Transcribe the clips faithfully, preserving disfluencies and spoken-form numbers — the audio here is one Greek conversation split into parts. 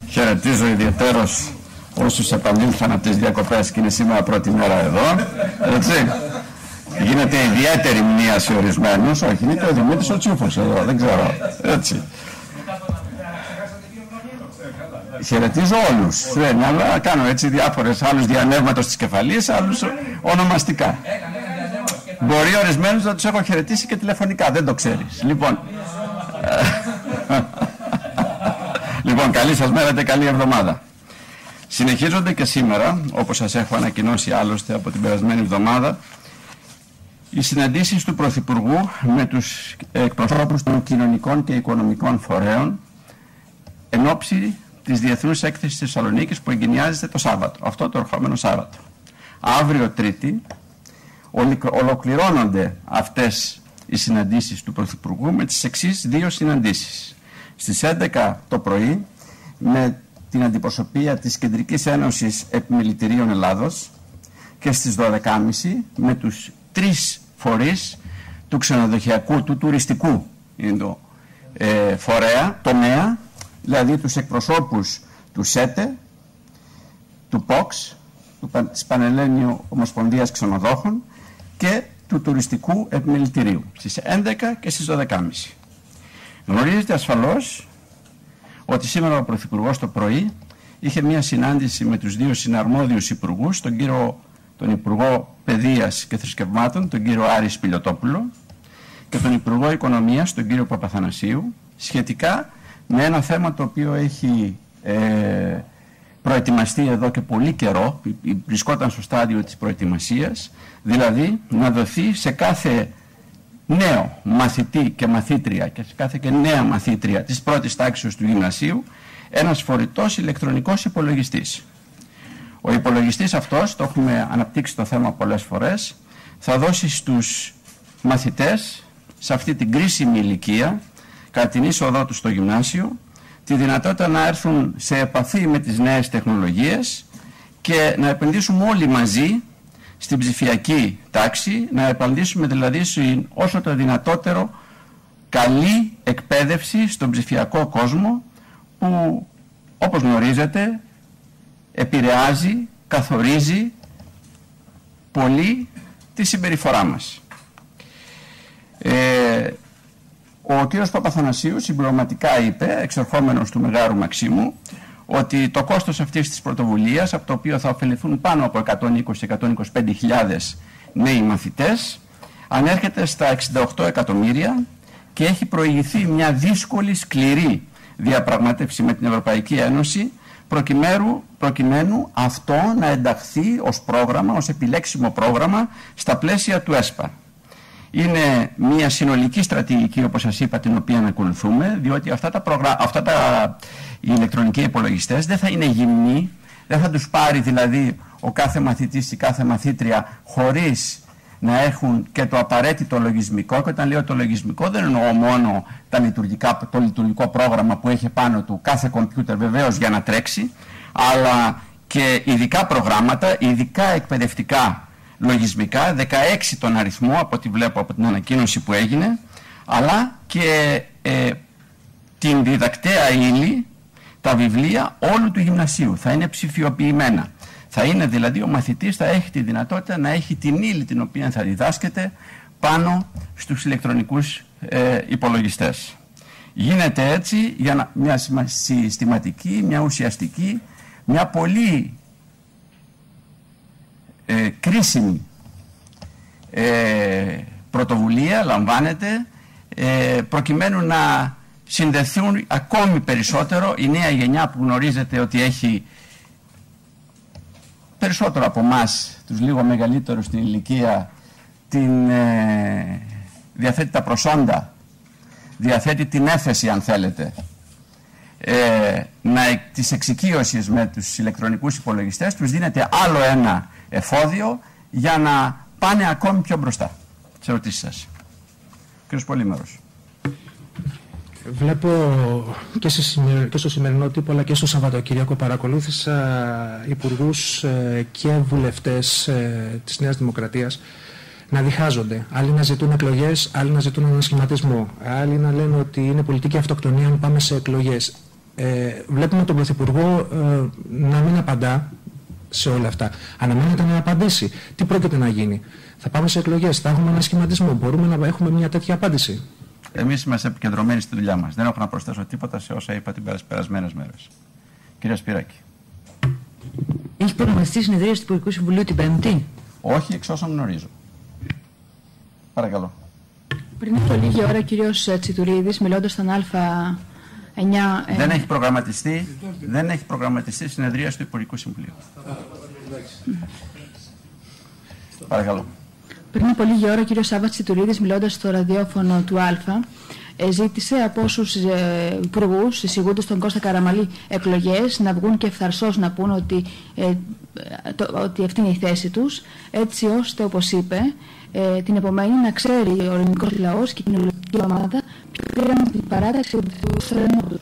Χαιρετίζω ιδιαιτέρως όσους επανήλθαν από τις διακοπές και είναι σήμερα πρώτη μέρα εδώ. Έτσι. Γίνεται ιδιαίτερη μνήμα σε ορισμένους. Όχι, είναι και ο Δημήτρης ο Τσούφος εδώ, δεν ξέρω. Έτσι. Χαιρετίζω όλους. Δεν, αλλά κάνω έτσι διάφορες, άλλους διανεύματος της κεφαλής, άλλους ονομαστικά. Μπορεί ορισμένους να τους έχω χαιρετήσει και τηλεφωνικά, δεν το ξέρεις. Λοιπόν, λοιπόν καλή σας μέρα και καλή εβδομάδα. Συνεχίζονται και σήμερα, όπως σας έχω ανακοινώσει άλλωστε από την περασμένη εβδομάδα, οι συναντήσεις του Πρωθυπουργού με τους εκπροσώπους των κοινωνικών και οικονομικών φορέων εν ώψη της Διεθνούς Έκθεσης της Θεσσαλονίκης που εγκαινιάζεται το Σάββατο, αυτό το ερχόμενο Σάββατο. Αύριο Τρίτη ολοκληρώνονται αυτές οι συναντήσεις του Πρωθυπουργού με τις εξής δύο συναντήσεις. Στις έντεκα το πρωί με την αντιπροσωπεία της Κεντρικής Ένωσης Επιμελητηρίων Ελλάδος και στις δώδεκα και μισή με τους τρεις φορείς του ξενοδοχειακού, του τουριστικού είναι το, ε, φορέα, τομέα, δηλαδή τους εκπροσώπους του ΣΕΤΕ, του ΠΟΞ, του, της Πανελλήνιου Ομοσπονδίας Ξενοδόχων και του Τουριστικού Επιμελητηρίου στις έντεκα και στις δώδεκα και μισή. Γνωρίζετε ασφαλώς ότι σήμερα ο Πρωθυπουργός το πρωί είχε μια συνάντηση με τους δύο συναρμόδιους υπουργούς, τον κύριο τον Υπουργό Παιδείας και Θρησκευμάτων, τον κύριο Άρη Σπηλιοτόπουλο, και τον Υπουργό Οικονομίας, τον κύριο Παπαθανασίου, σχετικά με ένα θέμα το οποίο έχει ε, προετοιμαστεί εδώ και πολύ καιρό, βρισκόταν στο στάδιο της προετοιμασίας, δηλαδή να δοθεί σε κάθε νέο μαθητή και μαθήτρια και σε κάθε και νέα μαθήτρια της πρώτης τάξης του γυμνασίου ένας φορητός ηλεκτρονικός υπολογιστής. Ο υπολογιστής αυτός, το έχουμε αναπτύξει το θέμα πολλές φορές, θα δώσει στους μαθητές σε αυτή την κρίσιμη ηλικία, κατά την είσοδό τους στο γυμνάσιο, τη δυνατότητα να έρθουν σε επαφή με τις νέες τεχνολογίες και να επενδύσουμε όλοι μαζί στην ψηφιακή τάξη, να επενδύσουμε δηλαδή σε όσο το δυνατότερο καλή εκπαίδευση στον ψηφιακό κόσμο που, όπως γνωρίζετε, επηρεάζει, καθορίζει πολύ τη συμπεριφορά μας. Ε, ο κύριος Παπαθανασίου συμπληρωματικά είπε, εξερχόμενος του Μεγάρου Μαξίμου, ότι το κόστος αυτής της πρωτοβουλίας, από το οποίο θα ωφεληθούν πάνω από εκατόν είκοσι με εκατόν είκοσι πέντε χιλιάδες νέοι μαθητές, ανέρχεται στα εξήντα οκτώ εκατομμύρια και έχει προηγηθεί μια δύσκολη, σκληρή διαπραγμάτευση με την Ευρωπαϊκή Ένωση, προκειμένου, προκειμένου αυτό να ενταχθεί ως πρόγραμμα, ως επιλέξιμο πρόγραμμα στα πλαίσια του ΕΣΠΑ. Είναι μια συνολική στρατηγική, όπως σας είπα, την οποία να ακολουθούμε, διότι αυτά τα, προγρα... αυτά τα οι ηλεκτρονικοί υπολογιστές δεν θα είναι γυμνοί, δεν θα τους πάρει δηλαδή ο κάθε μαθητής ή κάθε μαθήτρια χωρίς να έχουν και το απαραίτητο λογισμικό. Και όταν λέω το λογισμικό δεν εννοώ μόνο τα λειτουργικά, το λειτουργικό πρόγραμμα που έχει πάνω του κάθε κομπιούτερ βεβαίως για να τρέξει, αλλά και ειδικά προγράμματα, ειδικά εκπαιδευτικά λογισμικά, δεκαέξι τον αριθμό από ό,τι βλέπω από την ανακοίνωση που έγινε, αλλά και ε, την διδακτέα ύλη, τα βιβλία όλου του γυμνασίου. Θα είναι ψηφιοποιημένα. Θα είναι δηλαδή ο μαθητής θα έχει τη δυνατότητα να έχει την ύλη την οποία θα διδάσκεται πάνω στους ηλεκτρονικούς ε, υπολογιστές. Γίνεται έτσι για να, μια συστηματική, μια ουσιαστική, μια πολύ ε, κρίσιμη ε, πρωτοβουλία λαμβάνεται ε, προκειμένου να συνδεθούν ακόμη περισσότερο η νέα γενιά που γνωρίζετε ότι έχει περισσότερο από εμάς, τους λίγο μεγαλύτερους στην ηλικία, την, ε, διαθέτει τα προσόντα, διαθέτει την έφεση αν θέλετε, ε, να, της εξοικείωσης με τους ηλεκτρονικούς υπολογιστές, τους δίνεται άλλο ένα εφόδιο για να πάνε ακόμη πιο μπροστά. Τις ερωτήσεις σας. Κύριος Πολύμερος. Βλέπω και, και στο σημερινό τύπο αλλά και στο Σαββατοκύριακο παρακολούθησα υπουργούς και βουλευτές ε, της Νέας Δημοκρατίας να διχάζονται. Άλλοι να ζητούν εκλογές, άλλοι να ζητούν ανασχηματισμό. Άλλοι να λένε ότι είναι πολιτική αυτοκτονία αν πάμε σε εκλογές. Ε, βλέπουμε τον Πρωθυπουργό ε, να μην απαντά σε όλα αυτά. Αναμένεται να απαντήσει. Τι πρόκειται να γίνει? Θα πάμε σε εκλογές, θα έχουμε ένα σχηματισμό. Μπορούμε να έχουμε μια τέτοια απάντηση? Εμείς είμαστε επικεντρωμένοι στη δουλειά μας. Δεν έχω να προσθέσω τίποτα σε όσα είπα τις περασμένες μέρες. Κυρία Σπυράκη. Έχει προγραμματιστεί συνεδρία του Υπουργικού Συμβουλίου την Πέμπτη? Όχι, εξ όσων γνωρίζω. Παρακαλώ. Πριν από λίγη ώρα, ο κύριος Τσιτουρίδης, μιλώντας στον Α εννιά... Δεν έχει προγραμματιστεί, δεν έχει προγραμματιστεί συνεδρία του Υπουργικού Συμβουλίου. Παρακαλώ. Πριν από λίγη ώρα, ο κύριος Σάββας Τσιτουρίδης, μιλώντας στο ραδιόφωνο του Α, ζήτησε από όσους υπουργούς εισηγούνται στον Κώστα Καραμανλή εκλογές να βγουν και ευθαρσώς να πούν ότι, ε, το, ότι αυτή είναι η θέση τους, έτσι ώστε, όπως είπε, ε, την επομένη να ξέρει ο ελληνικός λαός και η κοινωνική ομάδα ποιο πήραν την παράταξη του στρανού.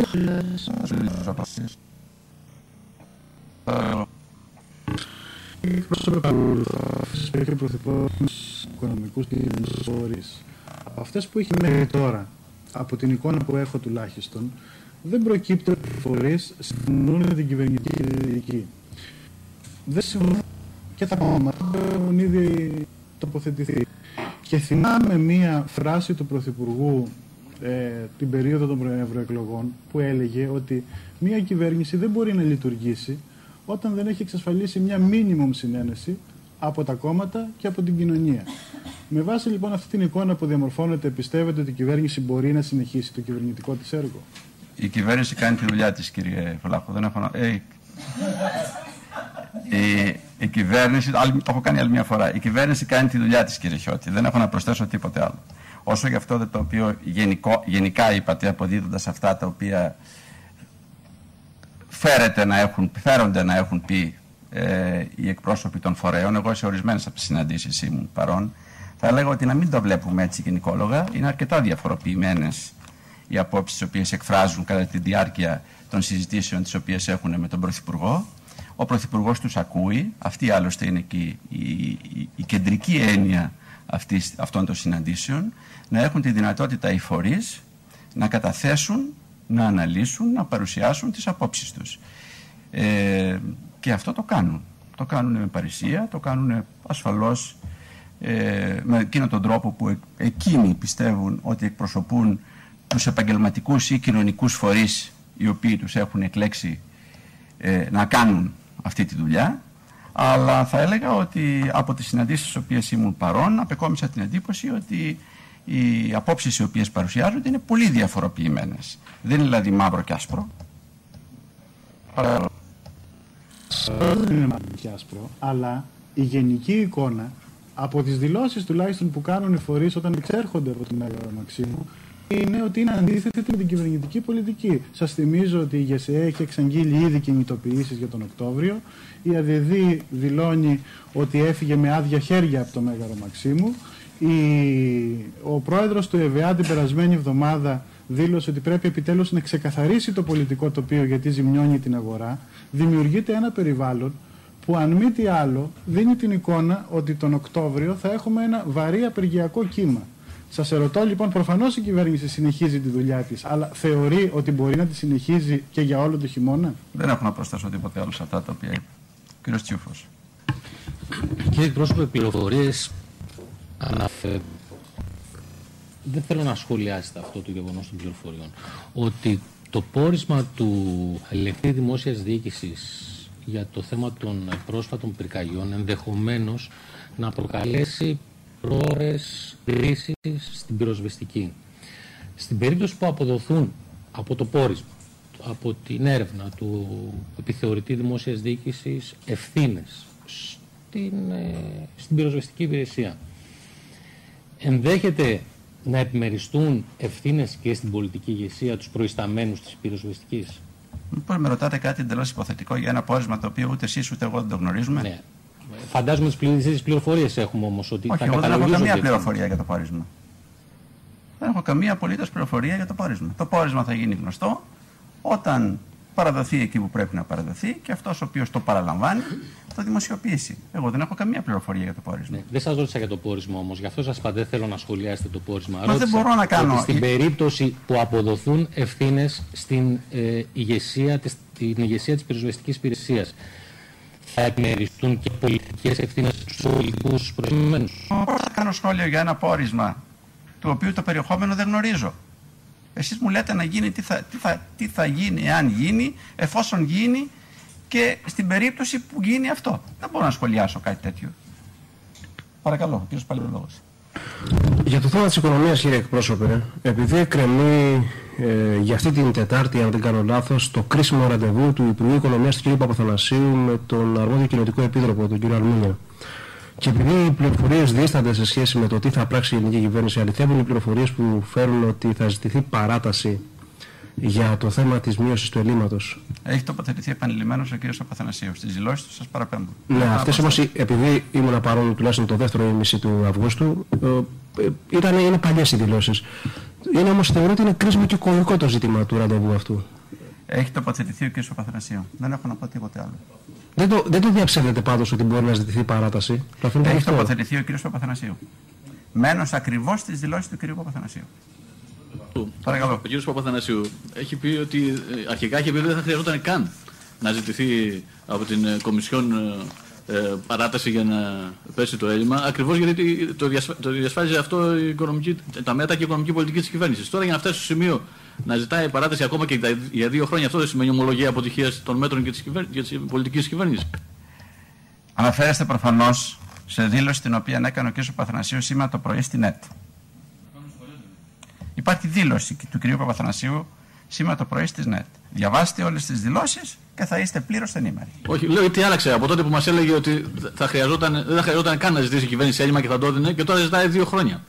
Εκπρόσωπε παρακολουθώ και ο Πρωθυπουργός οικονομικούς και δημοσίους φορείς. Από αυτές που έχει μέχρι τώρα, από την εικόνα που έχω τουλάχιστον, δεν προκύπτει ότι οι φορείς συμφωνούν με την κυβερνητική δική. Δεν συμφωνούν και τα κόμματα που έχουν ήδη τοποθετηθεί. Και θυμάμαι μία φράση του Πρωθυπουργού ε, την περίοδο των ευρωεκλογών που έλεγε ότι μία κυβέρνηση δεν μπορεί να λειτουργήσει όταν δεν έχει εξασφαλίσει μια μίνιμουμ συνένεση από τα κόμματα και από την κοινωνία. Με βάση λοιπόν αυτή την εικόνα που διαμορφώνεται, πιστεύετε ότι η κυβέρνηση μπορεί να συνεχίσει το κυβερνητικό της έργο? Η κυβέρνηση κάνει τη δουλειά της, κύριε Βλάχο. Δεν έχω να... ε, η, η κυβέρνηση, άλλη, το έχω κάνει άλλη μια φορά, η κυβέρνηση κάνει τη δουλειά της, κύριε Χιώτη. Δεν έχω να προσθέσω τίποτε άλλο. Όσο για αυτό το οποίο γενικό, γενικά είπατε, αποδίδοντας αυτά τα οποία φέρεται να έχουν, φέρονται να έχουν πει ε, οι εκπρόσωποι των φορέων, εγώ σε ορισμένες από τις συναντήσεις ήμουν παρόν, θα έλεγα ότι να μην το βλέπουμε έτσι γενικόλογα. Είναι αρκετά διαφοροποιημένες οι απόψεις τις οποίες εκφράζουν κατά τη διάρκεια των συζητήσεων τις οποίες έχουν με τον Πρωθυπουργό. Ο Πρωθυπουργός τους ακούει. Αυτή άλλωστε είναι και η, η, η, η κεντρική έννοια αυτής, αυτών των συναντήσεων, να έχουν τη δυνατότητα οι φορείς να καταθέσουν, να αναλύσουν, να παρουσιάσουν τις απόψεις τους. Ε, και αυτό το κάνουν. Το κάνουν με παρησία, το κάνουν ασφαλώς ε, με εκείνον τον τρόπο που εκείνοι πιστεύουν ότι εκπροσωπούν τους επαγγελματικούς ή κοινωνικούς φορείς οι οποίοι τους έχουν εκλέξει ε, να κάνουν αυτή τη δουλειά. Αλλά θα έλεγα ότι από τις συναντήσεις στις οποίες ήμουν παρόν απεκόμισα την εντύπωση ότι οι απόψεις οι οποίες παρουσιάζονται είναι πολύ διαφοροποιημένες. Δεν είναι δηλαδή μαύρο και άσπρο. Παρακαλώ. Δεν είναι μαύρο και άσπρο, αλλά η γενική εικόνα από τις δηλώσεις τουλάχιστον που κάνουν οι φορείς όταν εξέρχονται από την Μέγαρο Μαξίμου είναι ότι είναι αντίθετη με την κυβερνητική πολιτική. Σας θυμίζω ότι η ΓΕΣΕΕ έχει εξαγγείλει ήδη κινητοποιήσεις για τον Οκτώβριο. Η ΑΔΔ δηλώνει ότι έφυγε με άδεια χέρια από το Μέγαρο Μαξίμου. Η... Ο πρόεδρος του ΕΒΕΑ την περασμένη εβδομάδα δήλωσε ότι πρέπει επιτέλους να ξεκαθαρίσει το πολιτικό τοπίο γιατί ζημιώνει την αγορά. Δημιουργείται ένα περιβάλλον που αν μη τι άλλο δίνει την εικόνα ότι τον Οκτώβριο θα έχουμε ένα βαρύ απεργιακό κύμα. Σας ερωτώ λοιπόν, προφανώς η κυβέρνηση συνεχίζει τη δουλειά της, αλλά θεωρεί ότι μπορεί να τη συνεχίζει και για όλο το χειμώνα? Δεν έχω να προσθέσω τίποτε άλλο σε αυτά τα οποία είπε. Κύριος Τσιούφος. Κύριε εκπρόσωπε, πληροφορίες αναφέρουν. Δεν θέλω να σχολιάσετε αυτό το γεγονός των πληροφοριών. Ότι το πόρισμα του ελεγχτή δημόσιας διοίκησης για το θέμα των πρόσφατων πυρκαγιών ενδεχομένως να προκαλέσει πρόορες κρίσεις στην πυροσβεστική. Στην περίπτωση που αποδοθούν από το πόρισμα, από την έρευνα του επιθεωρητή δημόσιας διοίκησης ευθύνες στην, στην πυροσβεστική υπηρεσία, ενδέχεται να επιμεριστούν ευθύνες και στην πολιτική ηγεσία, τους προϊσταμένους της πυροσβεστικής? Λοιπόν, με ρωτάτε κάτι εντελώς υποθετικό για ένα πόρισμα το οποίο ούτε εσείς ούτε εγώ δεν το γνωρίζουμε. Ναι. Φαντάζομαι τις πληροφορίες έχουμε όμως ότι όχι, θα εγώ δεν έχω καμία ευθύνες. πληροφορία για το πόρισμα. Δεν έχω καμία απολύτως πληροφορία για το πόρισμα. Το πόρισμα θα γίνει γνωστό όταν παραδοθεί εκεί που πρέπει να παραδοθεί και αυτός ο οποίος το παραλαμβάνει το δημοσιοποιήσει. Εγώ δεν έχω καμία πληροφορία για το πόρισμα. Ναι, δεν σας ρώτησα για το πόρισμα όμως, γι' αυτό σας είπα δεν θέλω να σχολιάσετε το πόρισμα. Μα δεν μπορώ να κάνω. Στην περίπτωση που αποδοθούν ευθύνες στην ε, ηγεσία, της, την ηγεσία της πυροσβεστικής υπηρεσίας, θα επιμεριστούν και πολιτικές ευθύνες στους πολιτικούς προϊόνους. Πώς θα κάνω σχόλιο για ένα πόρισμα του οποίου το περιεχόμενο δεν γνωρίζω? Εσείς μου λέτε να γίνει, τι θα, τι θα, τι θα γίνει εάν γίνει, εφόσον γίνει και στην περίπτωση που γίνει αυτό. Δεν μπορώ να σχολιάσω κάτι τέτοιο. Παρακαλώ, κύριος Παλαιολόγος. Για το θέμα της οικονομίας, κύριε εκπρόσωπε, επειδή εκκρεμεί ε, για αυτή την Τετάρτη, αν δεν κάνω λάθος, το κρίσιμο ραντεβού του Υπουργού Οικονομίας του κ. Παπαθανασίου με τον αρμόδιο κοινοτικό επίτροπο, τον κ. Αλμούνια. Και επειδή οι πληροφορίες δίστανται σε σχέση με το τι θα πράξει η ελληνική κυβέρνηση, αληθεύουν οι πληροφορίες που φέρουν ότι θα ζητηθεί παράταση για το θέμα της μείωσης του ελλείμματος? Έχει τοποθετηθεί επανειλημμένος ο κ. Παπαθανασίου. Στις δηλώσεις του σας παραπέμπω. Ναι, αυτές όμως, επειδή ήμουν παρόν τουλάχιστον το δεύτερο ήμιση του Αυγούστου, ε, ήταν, είναι παλιές οι δηλώσεις. Είναι όμως, θεωρώ ότι είναι κρίσιμο και κομβικό το ζήτημα του ραντεβού αυτού. Έχει τοποθετηθεί ο κ. Παπαθανασίου. Δεν έχω να πω τίποτε άλλο. Δεν το, δεν το διαψεύδεται πάντως ότι μπορεί να ζητηθεί παράταση? Έχει τοποθετηθεί ο κ. Παπαθανασίου. Μένω ακριβώς στις δηλώσεις του κ. Παπαθανασίου. Παρακαλώ. Ο κ. Παπαθανασίου έχει πει ότι αρχικά είχε πει ότι δεν θα χρειαζόταν καν να ζητηθεί από την Κομισιόν ε, παράταση για να πέσει το έλλειμμα, ακριβώς γιατί το, διασφα... το διασφάλιζε αυτό η οικονομική, τα μέτρα και η οικονομική πολιτική της κυβέρνησης. Τώρα για να φτάσει στο σημείο να ζητάει παράταση ακόμα και για δύο χρόνια, αυτό δεν σημαίνει ομολογία αποτυχίας των μέτρων και της, κυβέρ... και της πολιτικής κυβέρνησης? Αναφέρεστε προφανώς σε δήλωση την οποία έκανε ο κ. Παπαθανασίου σήμερα το πρωί στην ΕΤ. Υπάρχει δήλωση του κ. Παπαθανασίου σήμερα το πρωί στις ΝΕΤ. Διαβάστε όλες τις δηλώσεις και θα είστε πλήρως ενήμεροι. Όχι, λέω τι άλλαξε από τότε που μας έλεγε ότι θα χρειαζόταν, δεν θα χρειαζόταν καν να ζητήσει η κυβέρνηση έλλειμμα και θα το έδινε, και τώρα ζητάει δύο χρόνια.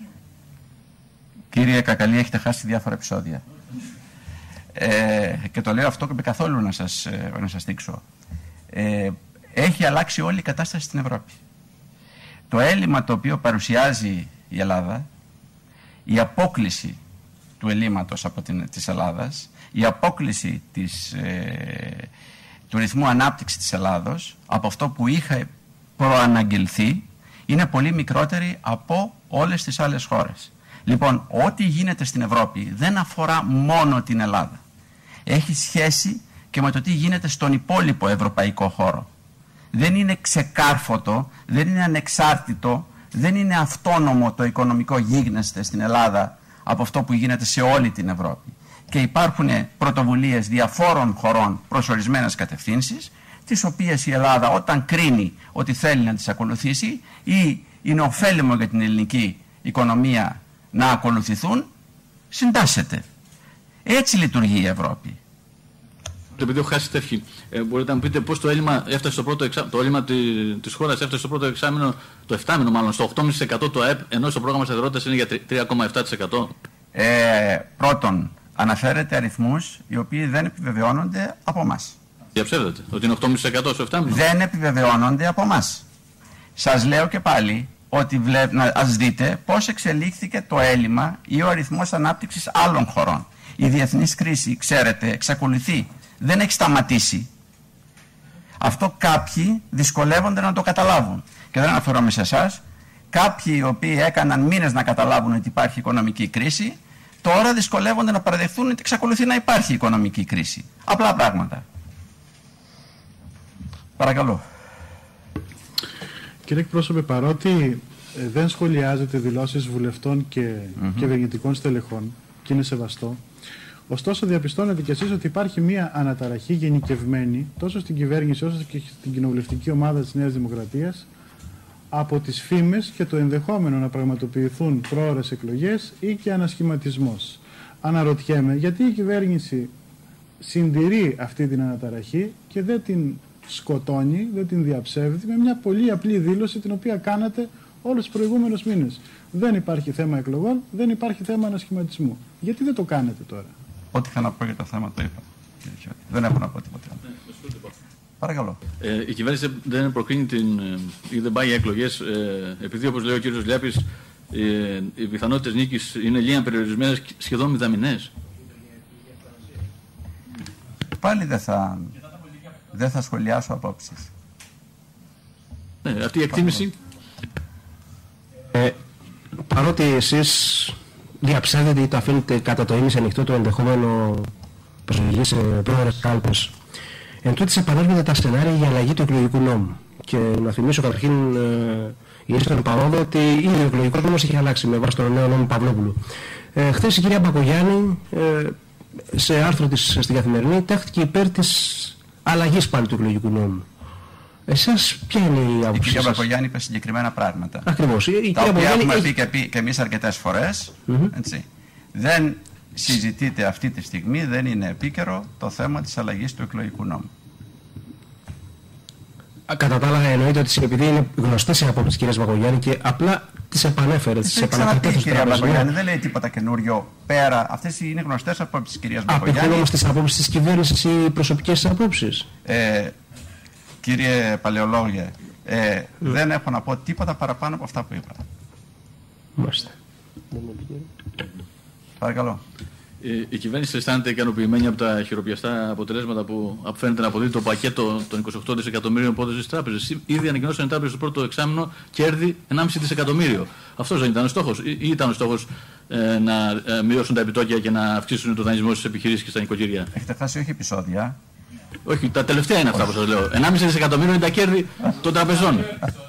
Κύριε Κακαλή, έχετε χάσει διάφορα επεισόδια. Ε, και το λέω αυτό και με καθόλου να σας, να σας δείξω. Ε, έχει αλλάξει όλη η κατάσταση στην Ευρώπη. Το έλλειμμα το οποίο παρουσιάζει η Ελλάδα, η απόκλιση του ελλείμματος από την, της Ελλάδας, η απόκλιση της, ε, του ρυθμού ανάπτυξης της Ελλάδος από αυτό που είχε προαναγγελθεί, είναι πολύ μικρότερη από όλες τις άλλες χώρες. Λοιπόν, ό,τι γίνεται στην Ευρώπη δεν αφορά μόνο την Ελλάδα. Έχει σχέση και με το τι γίνεται στον υπόλοιπο ευρωπαϊκό χώρο. Δεν είναι ξεκάρφωτο, δεν είναι ανεξάρτητο, δεν είναι αυτόνομο το οικονομικό γίγνεσθε στην Ελλάδα από αυτό που γίνεται σε όλη την Ευρώπη. Και υπάρχουν πρωτοβουλίες διαφόρων χωρών προς ορισμένες κατευθύνσεις, τις οποίες η Ελλάδα όταν κρίνει ότι θέλει να τις ακολουθήσει ή είναι ωφέλιμο για την ελληνική οικονομία να ακολουθηθούν, συντάσσεται. Έτσι λειτουργεί η Ευρώπη. Επειδή έχω χάσει τεύχη, ε, μπορείτε να μου πείτε πώς το έλλειμμα έφτασε στο πρώτο εξάμηνο, το έλλειμμα της χώρας έφτασε στο πρώτο εξάμηνο, το επτάμηνο μάλλον, στο οκτώ κόμμα πέντε τοις εκατό του ΑΕΠ, ενώ στο πρόγραμμα σταθερότητας είναι για τρία κόμμα επτά τοις εκατό. Ε, πρώτον, αναφέρετε αριθμούς οι οποίοι δεν επιβεβαιώνονται από εμάς. Διαψεύδεται ότι είναι οκτώ κόμμα πέντε τοις εκατό στο επτάμηνο. Δεν επιβεβαιώνονται από εμάς. Σας λέω και πάλι ότι βλέ... να, ας δείτε πώς εξελίχθηκε το έλλειμμα ή ο αριθμός ανάπτυξης άλλων χωρών. Η διεθνής κρίση, ξέρετε, εξακολουθεί. Δεν έχει σταματήσει. Αυτό κάποιοι δυσκολεύονται να το καταλάβουν. Και δεν αναφέρομαι σε εσάς. Κάποιοι οι οποίοι έκαναν μήνες να καταλάβουν ότι υπάρχει οικονομική κρίση, τώρα δυσκολεύονται να παραδεχθούν ότι εξακολουθεί να υπάρχει οικονομική κρίση. Απλά πράγματα. Παρακαλώ. Κύριε εκπρόσωπε, παρότι ε, δεν σχολιάζετε δηλώσεις βουλευτών και mm-hmm. κυβερνητικών στελεχών, και είναι σεβαστό, ωστόσο διαπιστώνετε κι εσείς ότι υπάρχει μια αναταραχή γενικευμένη τόσο στην κυβέρνηση όσο και στην κοινοβουλευτική ομάδα της Νέας Δημοκρατίας από τις φήμες και το ενδεχόμενο να πραγματοποιηθούν πρόωρες εκλογές ή και ανασχηματισμός. Αναρωτιέμαι γιατί η κυβέρνηση συντηρεί αυτή την αναταραχή και δεν την σκοτώνει, δεν την διαψεύδει με μια πολύ απλή δήλωση την οποία κάνατε όλους τους προηγούμενους μήνες. Δεν υπάρχει θέμα εκλογών, δεν υπάρχει θέμα ανασχηματισμού. Γιατί δεν το κάνετε τώρα? Ό,τι είχα να πω για το θέμα το είπα. Δεν έχω να πω τίποτα άλλο. Παρακαλώ. Ε, η κυβέρνηση δεν προκρίνει την, ή δεν πάει για εκλογές ε, επειδή, όπως λέει ο κύριος Λιάπης, ε, οι πιθανότητες νίκης είναι λίγα περιορισμένες, σχεδόν μηδαμινές. Πάλι δεν θα, δεν θα σχολιάσω απόψεις. Ναι, αυτή η εκτίμηση. Ε, παρότι εσείς διαψεύδετε ή το αφήνετε κατά το ίμιση ανοιχτό το ενδεχόμενο προσφυγή σε πρόεδρες κάλπες, εν τούτης επανέρχονται τα σενάρια για αλλαγή του εκλογικού νόμου. Και να θυμίσω καταρχήν ε, η στον παρόδο ότι ήδη ο εκλογικός νόμος έχει αλλάξει με βάση τον νέο νόμο Παυλόπουλου. Ε, χθες η κυρία Μπακογιάννη ε, σε άρθρο της στην Καθημερινή τέχθηκε υπέρ της αλλαγής πάλι του εκλογικού νόμου. Εσάς ποια είναι η άποψη? Η κυρία Μπακογιάννη είπε συγκεκριμένα πράγματα. Ακριβώς. Η τα κυρία οποία Μπακογιάννη έχουμε έχει... πει και, πει και εμείς αρκετές φορές. Mm-hmm. Έτσι. Δεν συζητείται αυτή τη στιγμή, δεν είναι επίκαιρο το θέμα της αλλαγής του εκλογικού νόμου. Κατά τα άλλα, εννοείται ότι επειδή είναι γνωστές οι απόψεις της κυρίας Μπακογιάννη και απλά τις επανέφερε, τις επαναφέρει. Η κυρία Μπακογιάννη δεν λέει τίποτα καινούριο πέρα. Αυτές είναι γνωστές απόψεις της κυρίας Μπακογιάννη. Απευθύνω όμως τις απόψεις της κυβέρνησης ή προσωπικές απόψεις? Ε, κύριε Παλαιολόγε, ε, mm. δεν έχω να πω τίποτα παραπάνω από αυτά που είπα. Μάλιστα. Παρακαλώ. Η κυβέρνηση αισθάνεται ικανοποιημένη από τα χειροπιαστά αποτελέσματα που φαίνεται να αποδίδει το πακέτο των είκοσι οκτώ δισεκατομμύριων που έδωσε στις τράπεζες. Ήδη ανακοινώσαν οι τράπεζες στο πρώτο εξάμηνο κέρδη ενάμιση δισεκατομμύριο. Αυτός δεν ήταν ο στόχος? Ή ήταν ο στόχος ε, να ε, μειώσουν τα επιτόκια και να αυξήσουν το δανεισμό στις επιχειρήσεις και στα νοικοκυριά? Έχετε φτάσει όχι επεισόδια. Όχι, τα τελευταία είναι αυτά που σας λέω. ενάμιση δισεκατομμύριο είναι τα κέρδη των τραπεζών.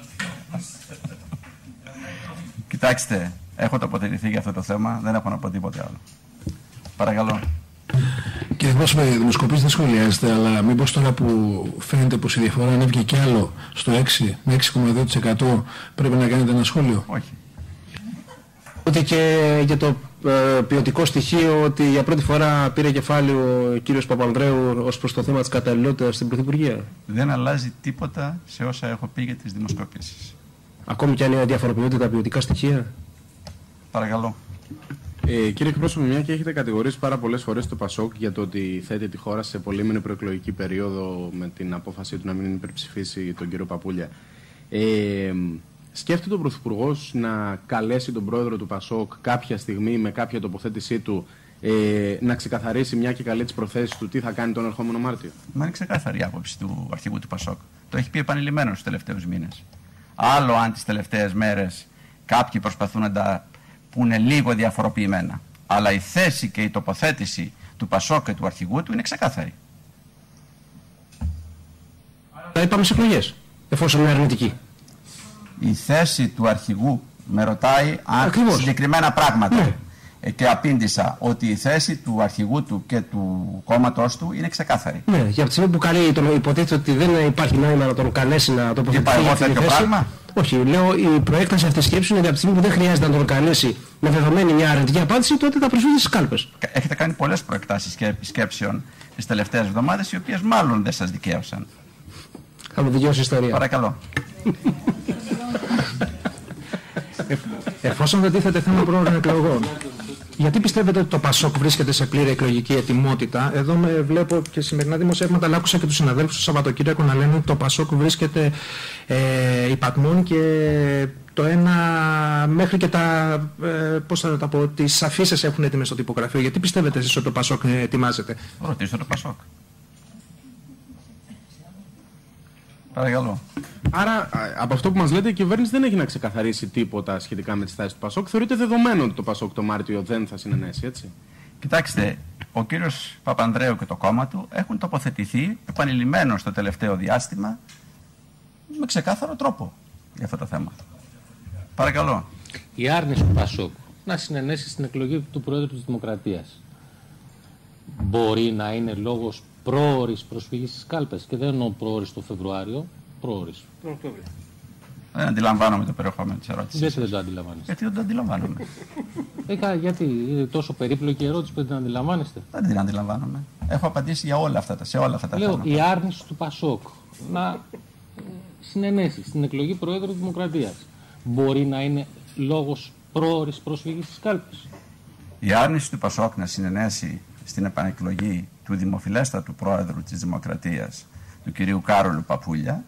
Κοιτάξτε, έχω τοποθετηθεί για αυτό το θέμα, δεν έχω να πω τίποτε άλλο. Παρακαλώ. Κύριε Πρόσωπε, οι δημοσκοπήσεις δεν σχολιάζεται, αλλά μήπως τώρα που φαίνεται πως η διαφορά ανέβηκε κι άλλο στο έξι με έξι κόμμα δύο τοις εκατό πρέπει να κάνετε ένα σχόλιο? Όχι. Ότι και για το ε, ποιοτικό στοιχείο ότι για πρώτη φορά πήρε κεφάλαιο ο κύριος Παπανδρέου ως προς το θέμα της καταλληλότητας στην Πρωθυπουργία. Δεν αλλάζει τίποτα σε όσα έχω πει για τις δημοσκοπήσεις. Ακόμη κι αν είναι διαφοροποιούνται τα ποιοτικά στοιχεία. Παρακαλώ. Ε, κύριε εκπρόσωπε, μια και έχετε κατηγορήσει πάρα πολλές φορές το ΠΑΣΟΚ για το ότι θέτει τη χώρα σε πολύμηνη προεκλογική περίοδο με την απόφαση του να μην υπερψηφίσει τον κύριο Παπούλια. Ε, σκέφτεται ο Πρωθυπουργός να καλέσει τον πρόεδρο του ΠΑΣΟΚ κάποια στιγμή με κάποια τοποθέτησή του ε, να ξεκαθαρίσει μια και καλή τις προθέσεις του τι θα κάνει τον ερχόμενο Μάρτιο? Μα είναι ξεκάθαρη η άποψη του αρχηγού του ΠΑΣΟΚ. Το έχει πει επανειλημμένος τους τελευταίους μήνες. Άλλο αν τις τελευταίες μέρες κάποιοι προσπαθούν να τα πούνε λίγο διαφοροποιημένα. Αλλά η θέση και η τοποθέτηση του ΠΑΣΟΚ και του αρχηγού του είναι ξεκάθαρη. Θα είπαμε σε εκλογές, εφόσον είναι αρνητική. Η θέση του αρχηγού με ρωτάει αν Ακριβώς. συγκεκριμένα πράγματα. Ναι. Και απήντησα ότι η θέση του αρχηγού του και του κόμματός του είναι ξεκάθαρη. Ναι, για τη στιγμή που καλεί, τον υποτίθεται ότι δεν υπάρχει νόημα να τον καλέσει να τοποθετηθεί. Είπα εγώ τέτοιο πράγμα? Όχι, λέω η προέκταση αυτή τη σκέψη είναι ότι από τη στιγμή που δεν χρειάζεται να τον καλέσει με δεδομένη μια αρνητική απάντηση, τότε θα προσφύγει στις κάλπες. Έχετε κάνει πολλές προεκτάσεις και επισκέψεων τις τελευταίες εβδομάδες, οι οποίες μάλλον δεν σας δικαίωσαν. Θα μου δικαιώσει η ιστορία. Παρακαλώ. Ε, εφόσον δεν τίθεται θέμα πρόορων εκλογών, γιατί πιστεύετε ότι το ΠΑΣΟΚ βρίσκεται σε πλήρη εκλογική ετοιμότητα? Εδώ με βλέπω και σημερινά δημοσιεύματα, αλλά άκουσα και τους συναδέλφους του Σαββατοκύριακο να λένε ότι το ΠΑΣΟΚ βρίσκεται ε, υπατμών και το ένα μέχρι και τα, ε, πώς θα τα πω, τις αφήσεις έχουν έτοιμες στο τυπογραφείο. Γιατί πιστεύετε εσείς ότι το ΠΑΣΟΚ ετοιμάζεται? Ρωτήστε το ΠΑΣΟΚ. Παρακαλώ. Άρα, από αυτό που μας λέτε, η κυβέρνηση δεν έχει να ξεκαθαρίσει τίποτα σχετικά με τις θέσεις του ΠΑΣΟΚ. Θεωρείται δεδομένο ότι το ΠΑΣΟΚ το Μάρτιο δεν θα συνενέσει, έτσι? Κοιτάξτε, ο κύριος Παπανδρέου και το κόμμα του έχουν τοποθετηθεί επανειλημμένως στο τελευταίο διάστημα με ξεκάθαρο τρόπο για αυτό το θέμα. Παρακαλώ. Η άρνηση του ΠΑΣΟΚ να συνενέσει στην εκλογή του Προέδρου της Δημοκρατίας μπορεί να είναι λόγος πρόωρης προσφυγής στις κάλπες? Και δεν εννοώ πρόωρης το Φεβρουάριο, πρόωρης. Δεν αντιλαμβάνομαι το περιεχόμενο της ερώτησης. Γιατί δεν το αντιλαμβάνεστε? Γιατί δεν το αντιλαμβάνομαι. Έκα, γιατί είναι τόσο περίπλοκη η ερώτηση που δεν την αντιλαμβάνεστε? Δεν την αντιλαμβάνομαι. Έχω απαντήσει για όλα αυτά, σε όλα αυτά τα Λέω, θέματα. η άρνηση του ΠΑΣΟΚ να συνενέσει στην εκλογή Προέδρου Δημοκρατίας μπορεί να είναι λόγος πρόωρης προσφυγής στις κάλπες? Η άρνηση του ΠΑΣΟΚ να συνενέσει στην επανεκλογή του δημοφιλέστατου Πρόεδρου της Δημοκρατίας, του κυρίου Κάρολου Παπούλια,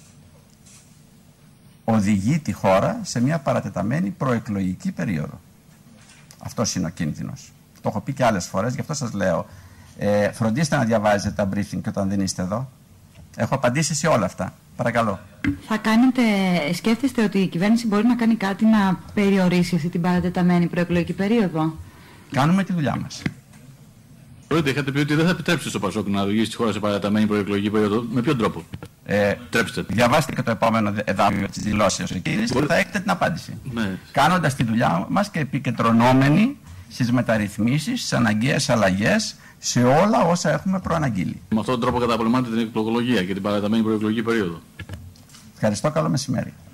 οδηγεί τη χώρα σε μια παρατεταμένη προεκλογική περίοδο. Αυτός είναι ο κίνδυνος. Το έχω πει και άλλες φορές, γι' αυτό σας λέω. Ε, φροντίστε να διαβάζετε τα briefing και όταν δεν είστε εδώ. Έχω απαντήσει σε όλα αυτά. Παρακαλώ. Θα κάνετε, σκέφτεστε ότι η κυβέρνηση μπορεί να κάνει κάτι να περιορίσει αυτή την παρατεταμένη προεκλογική περίοδο? Κάνουμε τη δουλειά μας. Πρώτα είχατε πει ότι δεν θα επιτρέψετε στο Πασόκ να οδηγήσει τη χώρα σε παρατεταμένη προεκλογική περίοδο. Με ποιον τρόπο? Ε, Τρέψτε. Διαβάστε και το επόμενο εδάφιο της δηλώσεως εκείνης και θα έχετε την απάντηση. Ναι. Κάνοντας τη δουλειά μας και επικεντρωνόμενοι στις μεταρρυθμίσεις, στις αναγκαίες αλλαγές, σε όλα όσα έχουμε προαναγγείλει. Με αυτόν τον τρόπο καταπολεμάτε την εκλογολογία και την παρατεταμένη προεκλογική περίοδο. Ευχαριστώ, καλό μεσημέρι.